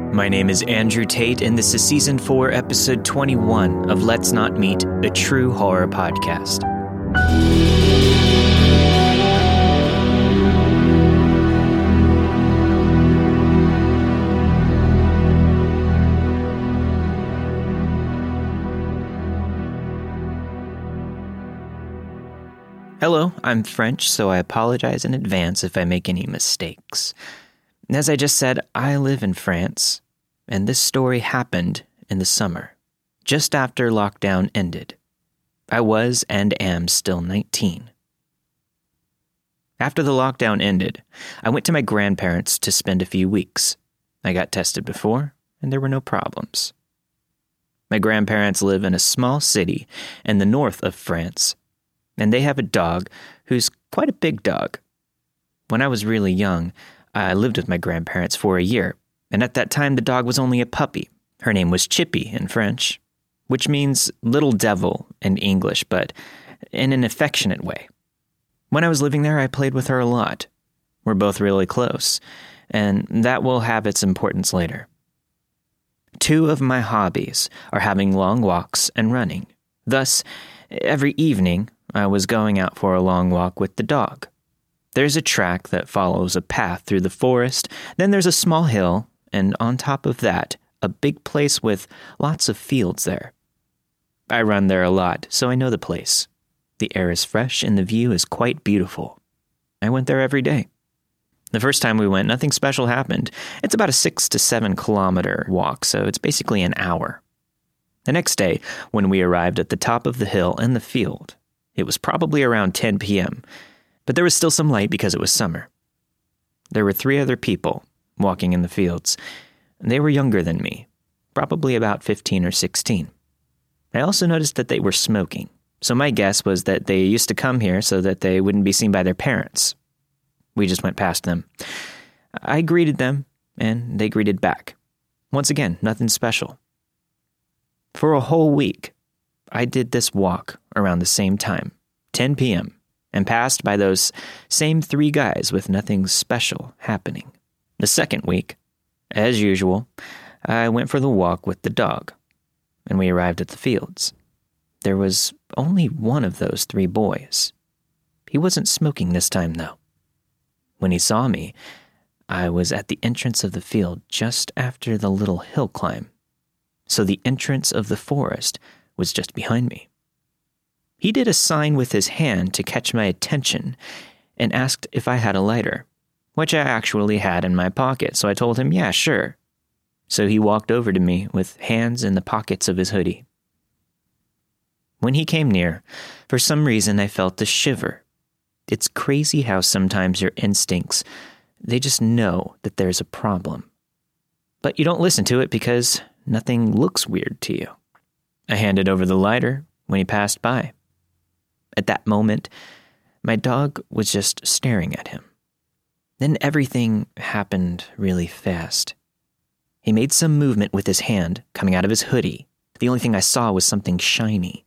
My name is Andrew Tate, and this is Season 4, Episode 21 of Let's Not Meet, a true horror podcast. Hello, I'm French, so I apologize in advance if I make any mistakes. As I just said, I live in France, and this story happened in the summer, just after lockdown ended. I was and am still 19. After the lockdown ended, I went to my grandparents to spend a few weeks. I got tested before, and there were no problems. My grandparents live in a small city in the north of France, and they have a dog who's quite a big dog. When I was really young, I lived with my grandparents for a year, and at that time the dog was only a puppy. Her name was Chippy in French, which means little devil in English, but in an affectionate way. When I was living there, I played with her a lot. We're both really close, and that will have its importance later. Two of my hobbies are having long walks and running. Thus, every evening, I was going out for a long walk with the dog. There's a track that follows a path through the forest, then there's a small hill, and on top of that, a big place with lots of fields there. I run there a lot, so I know the place. The air is fresh and the view is quite beautiful. I went there every day. The first time we went, nothing special happened. It's about a 6 to 7 kilometer walk, so it's basically an hour. The next day, when we arrived at the top of the hill and the field, it was probably around 10 p.m., but there was still some light because it was summer. There were 3 other people walking in the fields. They were younger than me, probably about 15 or 16. I also noticed that they were smoking, so my guess was that they used to come here so that they wouldn't be seen by their parents. We just went past them. I greeted them, and they greeted back. Once again, nothing special. For a whole week, I did this walk around the same time, 10 p.m., and passed by those same 3 guys with nothing special happening. The second week, as usual, I went for the walk with the dog, and we arrived at the fields. There was only one of those 3 boys. He wasn't smoking this time, though. When he saw me, I was at the entrance of the field just after the little hill climb, so the entrance of the forest was just behind me. He did a sign with his hand to catch my attention and asked if I had a lighter, which I actually had in my pocket, so I told him, yeah, sure. So he walked over to me with hands in the pockets of his hoodie. When he came near, for some reason I felt a shiver. It's crazy how sometimes your instincts, they just know that there's a problem. But you don't listen to it because nothing looks weird to you. I handed over the lighter when he passed by. At that moment, my dog was just staring at him. Then everything happened really fast. He made some movement with his hand coming out of his hoodie. The only thing I saw was something shiny.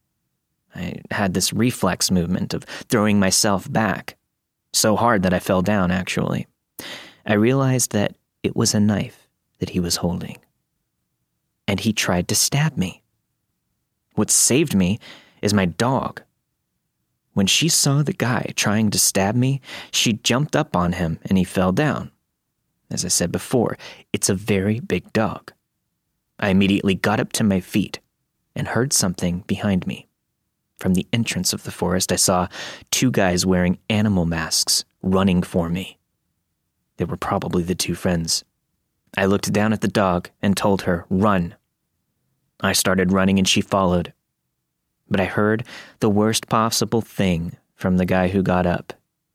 I had this reflex movement of throwing myself back, so hard that I fell down, actually. I realized that it was a knife that he was holding. And he tried to stab me. What saved me is my dog. When she saw the guy trying to stab me, she jumped up on him and he fell down. As I said before, it's a very big dog. I immediately got up to my feet and heard something behind me. From the entrance of the forest, I saw 2 guys wearing animal masks running for me. They were probably the 2 friends. I looked down at the dog and told her, "Run." I started running and she followed. But I heard the worst possible thing from the guy who got up.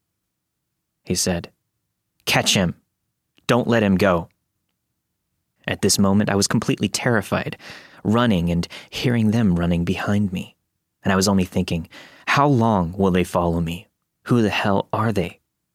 He said, "Catch him. Don't let him go." At this moment, I was completely terrified, running and hearing them running behind me. And I was only thinking, how long will they follow me? Who the hell are they?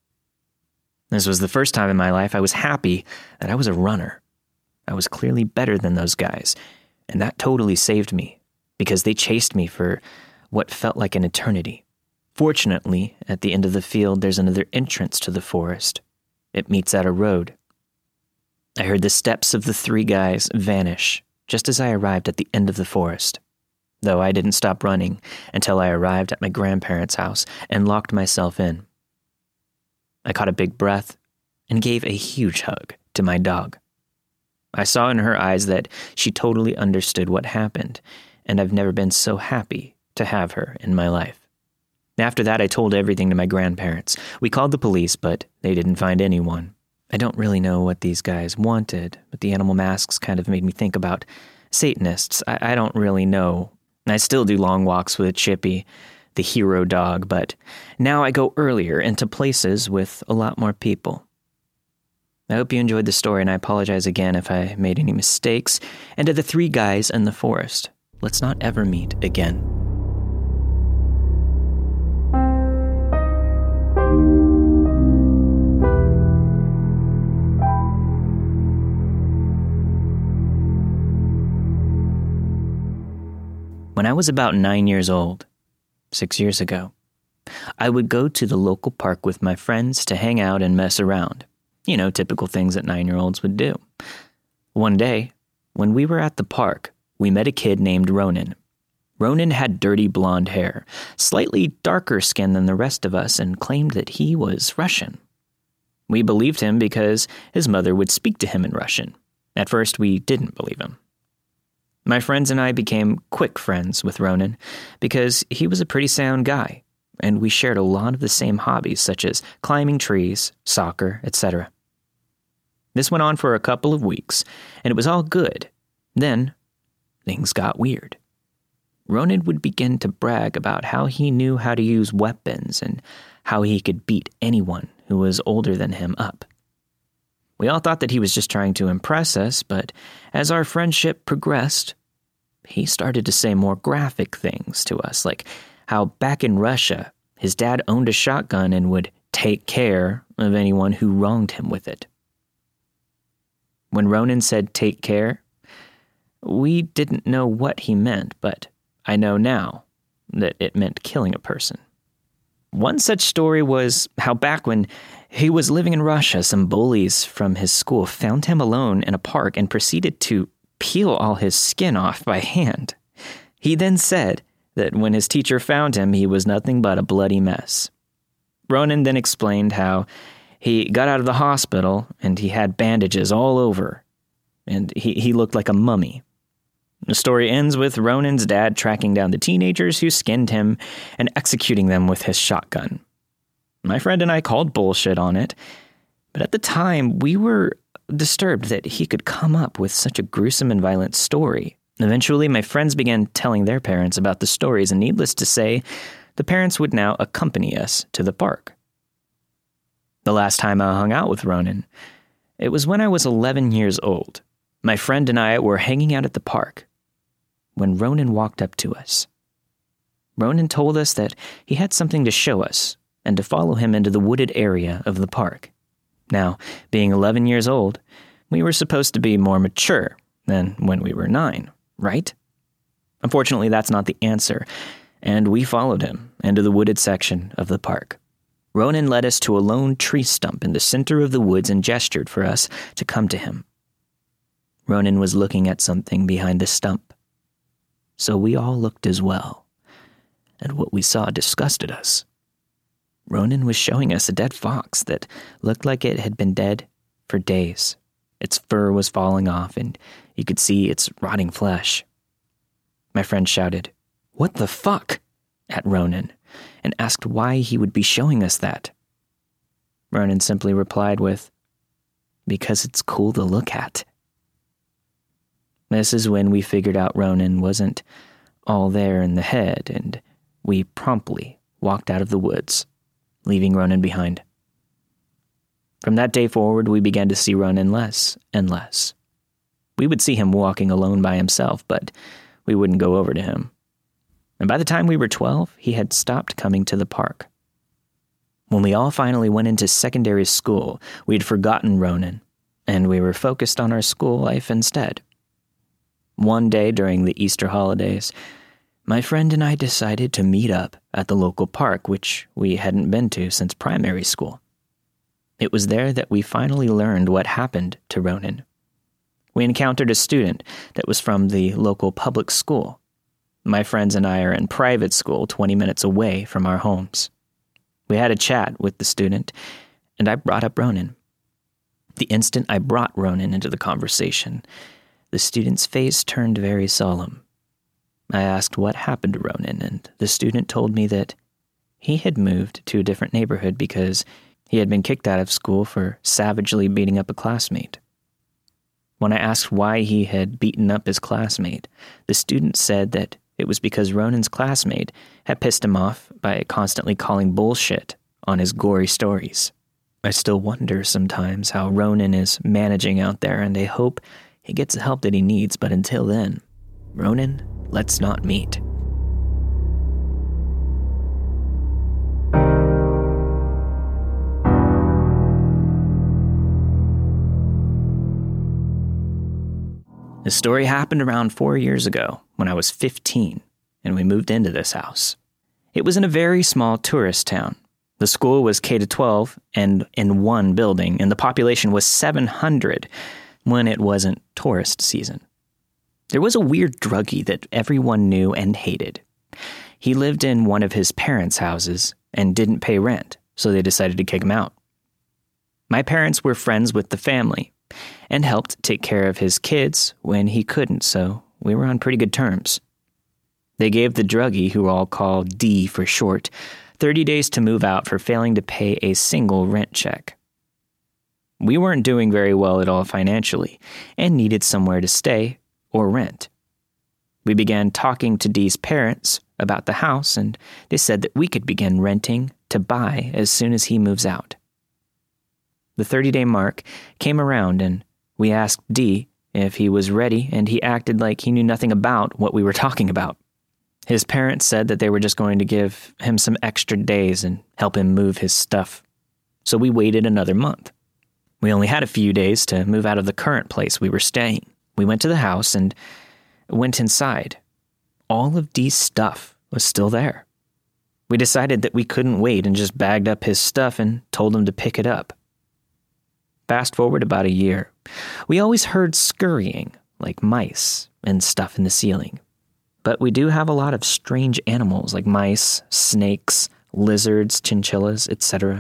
This was the first time in my life I was happy that I was a runner. I was clearly better than those guys, and that totally saved me, because they chased me for what felt like an eternity. Fortunately, at the end of the field, there's another entrance to the forest. It meets at a road. I heard the steps of the three guys vanish just as I arrived at the end of the forest, though I didn't stop running until I arrived at my grandparents' house and locked myself in. I caught a big breath and gave a huge hug to my dog. I saw in her eyes that she totally understood what happened, and I've never been so happy to have her in my life. After that, I told everything to my grandparents. We called the police, but they didn't find anyone. I don't really know what these guys wanted, but the animal masks kind of made me think about Satanists. I don't really know. I still do long walks with Chippy, the hero dog, but now I go earlier into places with a lot more people. I hope you enjoyed the story, and I apologize again if I made any mistakes. And to the three guys in the forest, let's not ever meet again. When I was about 9 years old, 6 years ago, I would go to the local park with my friends to hang out and mess around. You know, typical things that 9-year-olds would do. One day, when we were at the park, we met a kid named Ronan. Ronan had dirty blonde hair, slightly darker skin than the rest of us, and claimed that he was Russian. We believed him because his mother would speak to him in Russian. At first, we didn't believe him. My friends and I became quick friends with Ronan because he was a pretty sound guy, and we shared a lot of the same hobbies such as climbing trees, soccer, etc. This went on for a couple of weeks, and it was all good. Then, things got weird. Ronan would begin to brag about how he knew how to use weapons and how he could beat anyone who was older than him up. We all thought that he was just trying to impress us, but as our friendship progressed, he started to say more graphic things to us, like how back in Russia, his dad owned a shotgun and would take care of anyone who wronged him with it. When Ronan said take care, we didn't know what he meant, but I know now that it meant killing a person. One such story was how back when he was living in Russia, some bullies from his school found him alone in a park and proceeded to peel all his skin off by hand. He then said that when his teacher found him, he was nothing but a bloody mess. Ronan then explained how he got out of the hospital and he had bandages all over, and he looked like a mummy. The story ends with Ronan's dad tracking down the teenagers who skinned him and executing them with his shotgun. My friend and I called bullshit on it, but at the time we were disturbed that he could come up with such a gruesome and violent story. Eventually, my friends began telling their parents about the stories, and needless to say, the parents would now accompany us to the park. The last time I hung out with Ronan, it was when I was 11 years old. My friend and I were hanging out at the park when Ronan walked up to us. Ronan told us that he had something to show us and to follow him into the wooded area of the park. Now, being 11 years old, we were supposed to be more mature than when we were 9, right? Unfortunately, that's not the answer, and we followed him into the wooded section of the park. Ronan led us to a lone tree stump in the center of the woods and gestured for us to come to him. Ronan was looking at something behind the stump, so we all looked as well, and what we saw disgusted us. Ronan was showing us a dead fox that looked like it had been dead for days. Its fur was falling off, and you could see its rotting flesh. My friend shouted, "What the fuck?" at Ronan, and asked why he would be showing us that. Ronan simply replied with, "Because it's cool to look at." This is when we figured out Ronan wasn't all there in the head, and we promptly walked out of the woods, leaving Ronan behind. From that day forward, we began to see Ronan less and less. We would see him walking alone by himself, but we wouldn't go over to him. And by the time we were 12, he had stopped coming to the park. When we all finally went into secondary school, we had forgotten Ronan, and we were focused on our school life instead. One day during the Easter holidays, my friend and I decided to meet up at the local park, which we hadn't been to since primary school. It was there that we finally learned what happened to Ronan. We encountered a student that was from the local public school. My friends and I are in private school 20 minutes away from our homes. We had a chat with the student, and I brought up Ronan. The instant I brought Ronan into the conversation, the student's face turned very solemn. I asked what happened to Ronan, and the student told me that he had moved to a different neighborhood because he had been kicked out of school for savagely beating up a classmate. When I asked why he had beaten up his classmate, the student said that it was because Ronan's classmate had pissed him off by constantly calling bullshit on his gory stories. I still wonder sometimes how Ronan is managing out there, and I hope he gets the help that he needs, but until then, Ronan, let's not meet. The story happened around 4 years ago when I was 15 and we moved into this house. It was in a very small tourist town. The school was K-12 and in one building, and the population was 700 when it wasn't tourist season. There was a weird druggie that everyone knew and hated. He lived in one of his parents' houses and didn't pay rent, so they decided to kick him out. My parents were friends with the family and helped take care of his kids when he couldn't, so we were on pretty good terms. They gave the druggie, who I'll call D for short, 30 days to move out for failing to pay a single rent check. We weren't doing very well at all financially and needed somewhere to stay or rent. We began talking to D's parents about the house, and they said that we could begin renting to buy as soon as he moves out. The 30-day mark came around, and we asked D if he was ready, and he acted like he knew nothing about what we were talking about. His parents said that they were just going to give him some extra days and help him move his stuff. So we waited another month. We only had a few days to move out of the current place we were staying. We went to the house and went inside. All of D's stuff was still there. We decided that we couldn't wait and just bagged up his stuff and told him to pick it up. Fast forward about a year. We always heard scurrying, like mice and stuff in the ceiling. But we do have a lot of strange animals like mice, snakes, lizards, chinchillas, etc.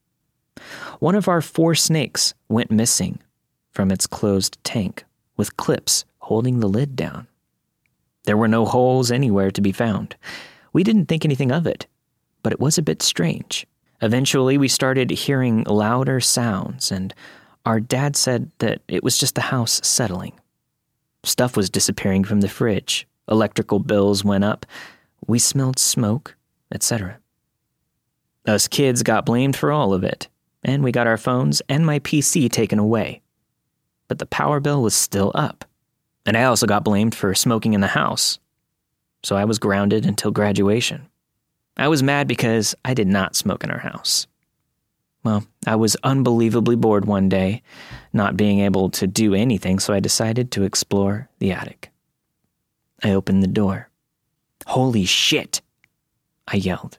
One of our 4 snakes went missing from its closed tank, with clips holding the lid down. There were no holes anywhere to be found. We didn't think anything of it, but it was a bit strange. Eventually, we started hearing louder sounds, and our dad said that it was just the house settling. Stuff was disappearing from the fridge. Electrical bills went up. We smelled smoke, etc. Us kids got blamed for all of it, and we got our phones and my PC taken away. But the power bill was still up, and I also got blamed for smoking in the house. So I was grounded until graduation. I was mad because I did not smoke in our house. Well, I was unbelievably bored one day, not being able to do anything, so I decided to explore the attic. I opened the door. "Holy shit!" I yelled.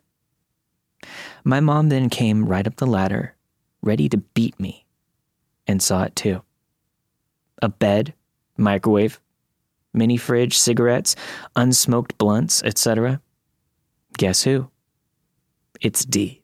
My mom then came right up the ladder, ready to beat me, and saw it too. A bed, microwave, mini fridge, cigarettes, unsmoked blunts, etc. Guess who? It's D.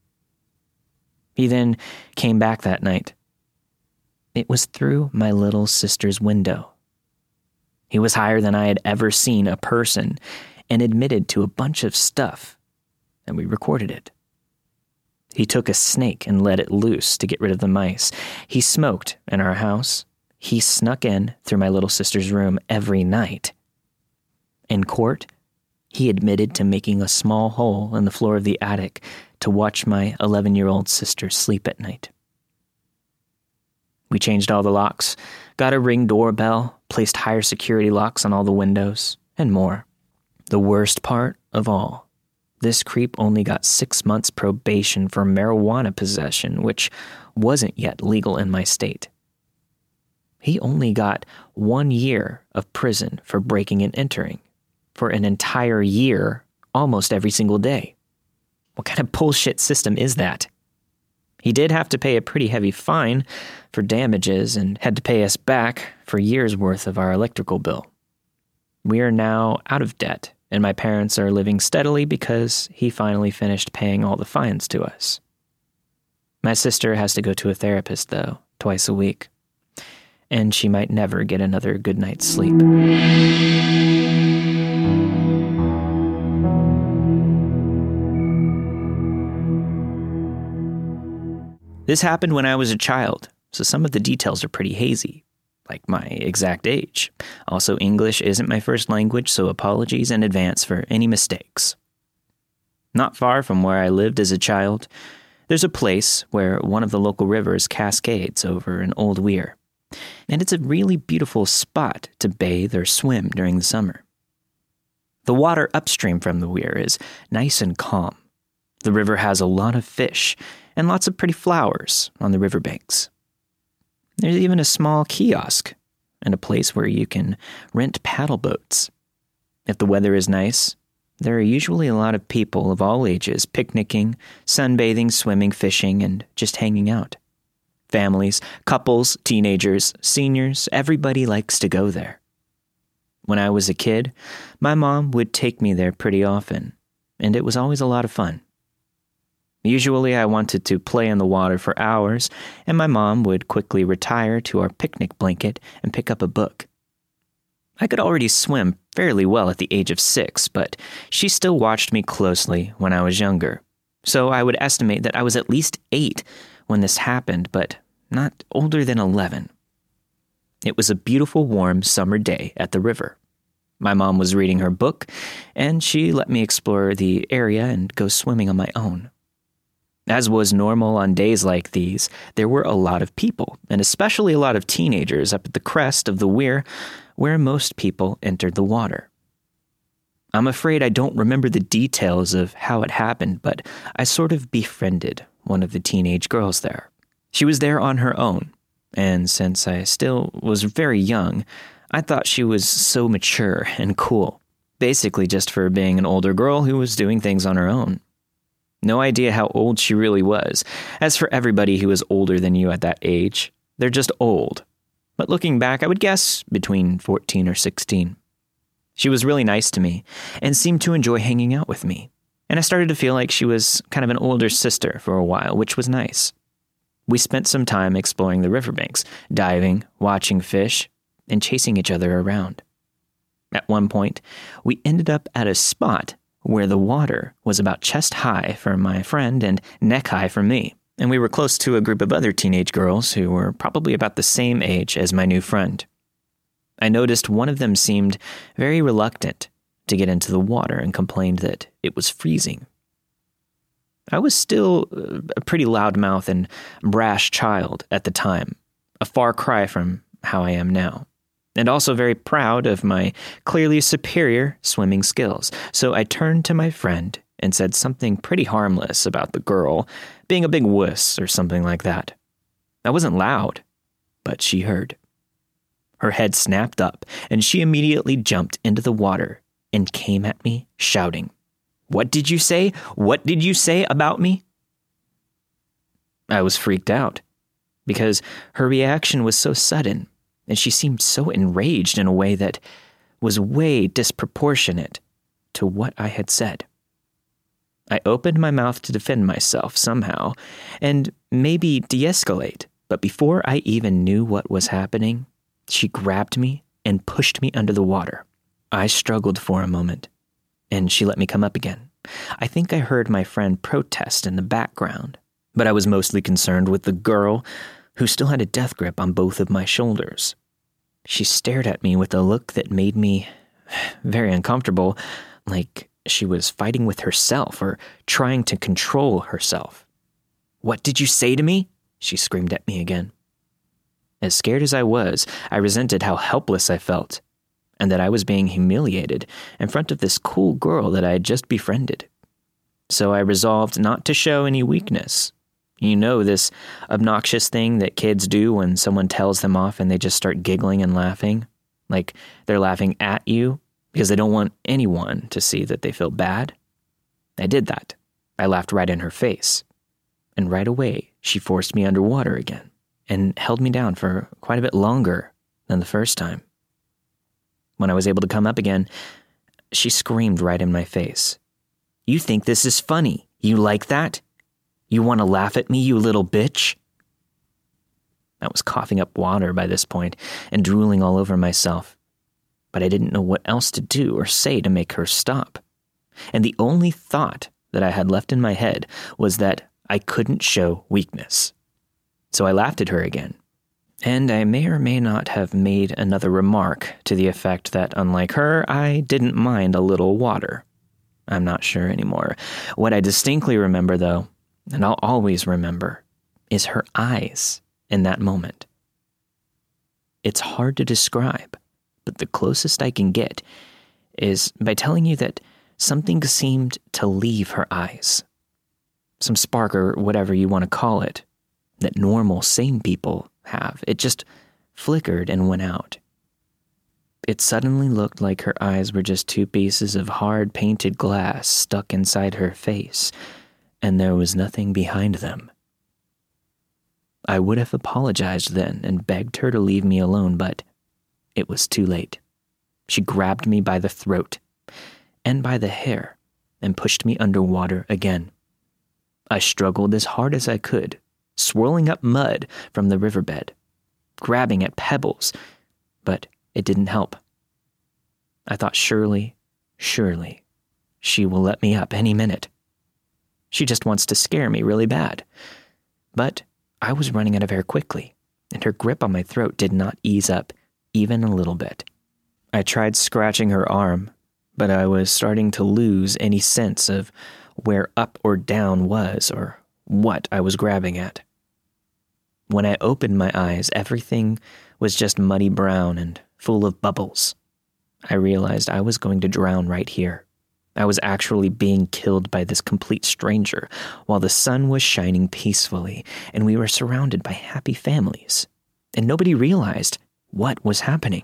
He then came back that night. It was through my little sister's window. He was higher than I had ever seen a person and admitted to a bunch of stuff, and we recorded it. He took a snake and let it loose to get rid of the mice. He smoked in our house. He snuck in through my little sister's room every night. In court, he admitted to making a small hole in the floor of the attic to watch my 11-year-old sister sleep at night. We changed all the locks, got a Ring doorbell, placed higher security locks on all the windows, and more. The worst part of all, this creep only got 6 months probation for marijuana possession, which wasn't yet legal in my state. He only got 1 year of prison for breaking and entering, for an entire year, almost every single day. What kind of bullshit system is that? He did have to pay a pretty heavy fine for damages and had to pay us back for years' worth of our electrical bill. We are now out of debt, and my parents are living steadily because he finally finished paying all the fines to us. My sister has to go to a therapist, though, twice a week, and she might never get another good night's sleep. This happened when I was a child, so some of the details are pretty hazy, like my exact age. Also, English isn't my first language, so apologies in advance for any mistakes. Not far from where I lived as a child, there's a place where one of the local rivers cascades over an old weir, and it's a really beautiful spot to bathe or swim during the summer. The water upstream from the weir is nice and calm. The river has a lot of fish and lots of pretty flowers on the riverbanks. There's even a small kiosk and a place where you can rent paddle boats. If the weather is nice, there are usually a lot of people of all ages picnicking, sunbathing, swimming, fishing, and just hanging out. Families, couples, teenagers, seniors, everybody likes to go there. When I was a kid, my mom would take me there pretty often, and it was always a lot of fun. Usually I wanted to play in the water for hours, and my mom would quickly retire to our picnic blanket and pick up a book. I could already swim fairly well at the age of 6, but she still watched me closely when I was younger. So I would estimate that I was at least 8 when this happened, but not older than 11. It was a beautiful, warm summer day at the river. My mom was reading her book, and she let me explore the area and go swimming on my own. As was normal on days like these, there were a lot of people, and especially a lot of teenagers up at the crest of the weir where most people entered the water. I'm afraid I don't remember the details of how it happened, but I sort of befriended one of the teenage girls there. She was there on her own, and since I still was very young, I thought she was so mature and cool, basically just for being an older girl who was doing things on her own. No idea how old she really was. As for everybody who is older than you at that age, they're just old. But looking back, I would guess between 14 or 16. She was really nice to me and seemed to enjoy hanging out with me. And I started to feel like she was kind of an older sister for a while, which was nice. We spent some time exploring the riverbanks, diving, watching fish, and chasing each other around. At one point, we ended up at a spot where the water was about chest high for my friend and neck high for me, and we were close to a group of other teenage girls who were probably about the same age as my new friend. I noticed one of them seemed very reluctant to get into the water and complained that it was freezing. I was still a pretty loudmouth and brash child at the time, a far cry from how I am now, and also very proud of my clearly superior swimming skills. So I turned to my friend and said something pretty harmless about the girl being a big wuss or something like that. I wasn't loud, but she heard. Her head snapped up, and she immediately jumped into the water and came at me, shouting, "What did you say? What did you say about me?" I was freaked out, because her reaction was so sudden, and she seemed so enraged in a way that was way disproportionate to what I had said. I opened my mouth to defend myself somehow, and maybe de-escalate, but before I even knew what was happening, she grabbed me and pushed me under the water. I struggled for a moment, and she let me come up again. I think I heard my friend protest in the background, but I was mostly concerned with the girl who still had a death grip on both of my shoulders. She stared at me with a look that made me very uncomfortable, like she was fighting with herself or trying to control herself. "What did you say to me?" she screamed at me again. As scared as I was, I resented how helpless I felt, and that I was being humiliated in front of this cool girl that I had just befriended. So I resolved not to show any weakness. You know, this obnoxious thing that kids do when someone tells them off and they just start giggling and laughing, like they're laughing at you because they don't want anyone to see that they feel bad. I did that. I laughed right in her face, and right away she forced me underwater again and held me down for quite a bit longer than the first time. When I was able to come up again, she screamed right in my face. "You think this is funny? You like that? You want to laugh at me, you little bitch?" I was coughing up water by this point and drooling all over myself, but I didn't know what else to do or say to make her stop. And the only thought that I had left in my head was that I couldn't show weakness. So I laughed at her again. And I may or may not have made another remark to the effect that, unlike her, I didn't mind a little water. I'm not sure anymore. What I distinctly remember, though, and I'll always remember, is her eyes in that moment. It's hard to describe, but the closest I can get is by telling you that something seemed to leave her eyes. Some spark or whatever you want to call it, that normal, sane people have. It just flickered and went out. It suddenly looked like her eyes were just two pieces of hard painted glass stuck inside her face, and there was nothing behind them. I would have apologized then and begged her to leave me alone, but it was too late. She grabbed me by the throat and by the hair and pushed me underwater again. I struggled as hard as I could, swirling up mud from the riverbed, grabbing at pebbles, but it didn't help. I thought surely, she will let me up any minute. She just wants to scare me really bad. But I was running out of air quickly, and her grip on my throat did not ease up even a little bit. I tried scratching her arm, but I was starting to lose any sense of where up or down was or what I was grabbing at. When I opened my eyes, everything was just muddy brown and full of bubbles. I realized I was going to drown right here. I was actually being killed by this complete stranger while the sun was shining peacefully and we were surrounded by happy families, and nobody realized what was happening.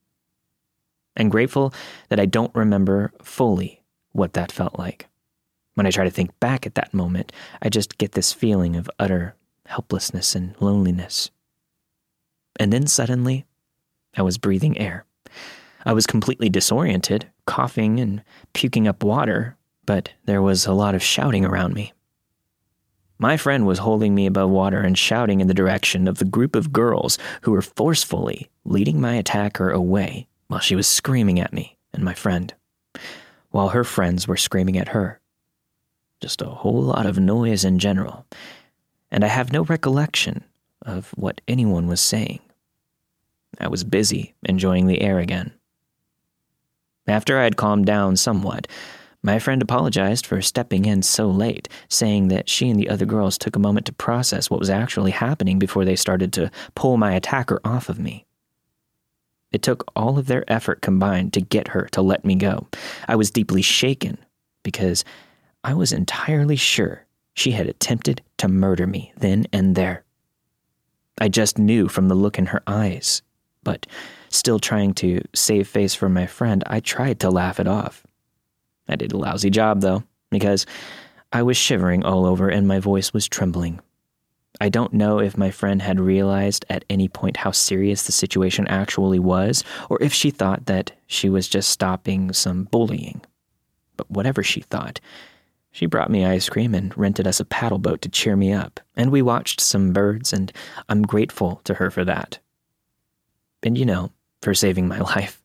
I'm grateful that I don't remember fully what that felt like. When I try to think back at that moment, I just get this feeling of utter helplessness and loneliness. And then suddenly, I was breathing air. I was completely disoriented, coughing and puking up water, but there was a lot of shouting around me. My friend was holding me above water and shouting in the direction of the group of girls who were forcefully leading my attacker away while she was screaming at me and my friend, while her friends were screaming at her. Just a whole lot of noise in general, and I have no recollection of what anyone was saying. I was busy enjoying the air again. After I had calmed down somewhat, my friend apologized for stepping in so late, saying that she and the other girls took a moment to process what was actually happening before they started to pull my attacker off of me. It took all of their effort combined to get her to let me go. I was deeply shaken because I was entirely sure she had attempted to murder me then and there. I just knew from the look in her eyes, but still trying to save face for my friend, I tried to laugh it off. I did a lousy job, though, because I was shivering all over and my voice was trembling. I don't know if my friend had realized at any point how serious the situation actually was, or if she thought that she was just stopping some bullying. But whatever she thought, she brought me ice cream and rented us a paddle boat to cheer me up, and we watched some birds, and I'm grateful to her for that. And for saving my life.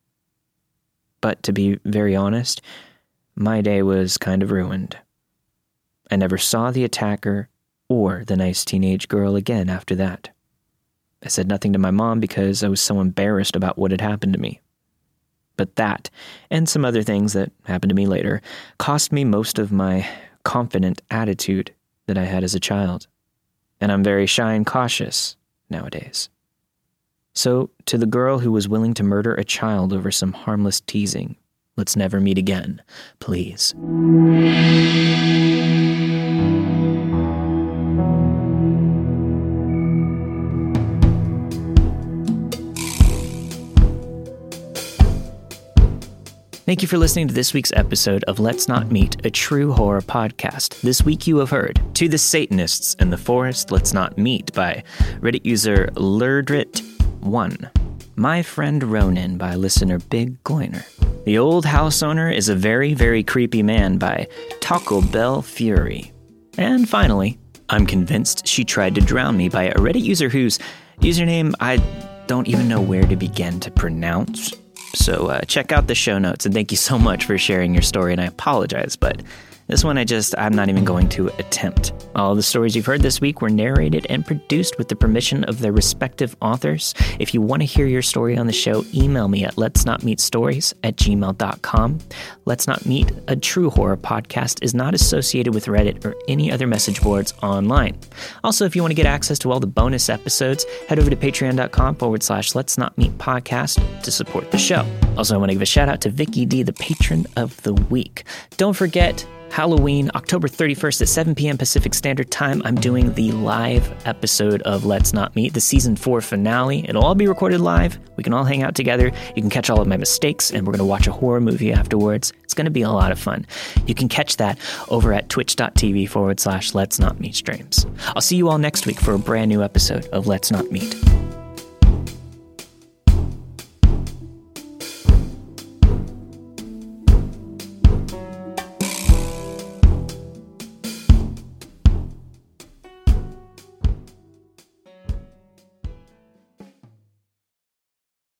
But to be very honest, my day was kind of ruined. I never saw the attacker or the nice teenage girl again after that. I said nothing to my mom because I was so embarrassed about what had happened to me. But that, and some other things that happened to me later, cost me most of my confident attitude that I had as a child. And I'm very shy and cautious nowadays. So, to the girl who was willing to murder a child over some harmless teasing, let's never meet again, please. Thank you for listening to this week's episode of Let's Not Meet, a true horror podcast. This week you have heard To the Satanists in the Forest, Let's Not Meet by Reddit user Lurdrit1. My Friend Ronin by listener Big Gloiner. The Old House Owner is a Very, Very Creepy Man by Taco Bell Fury. And finally, I'm Convinced She Tried to Drown Me by a Reddit user whose username I don't even know where to begin to pronounce. So check out the show notes, and thank you so much for sharing your story, and I apologize, but this one I'm not even going to attempt. All the stories you've heard this week were narrated and produced with the permission of their respective authors. If you want to hear your story on the show, email me at letsnotmeetstories@gmail.com. Let's Not Meet, a true horror podcast, is not associated with Reddit or any other message boards online. Also, if you want to get access to all the bonus episodes, head over to patreon.com/Let's Not Meet podcast to support the show. Also, I want to give a shout out to Vicky D, the patron of the week. Don't forget, Halloween, October 31st at 7 p.m. Pacific Standard Time, I'm doing the live episode of Let's Not Meet, the Season 4 finale. It'll all be recorded live. We can all hang out together. You can catch all of my mistakes, and we're going to watch a horror movie afterwards. It's going to be a lot of fun. You can catch that over at twitch.tv/Let's Not Meet streams. I'll see you all next week for a brand new episode of Let's Not Meet.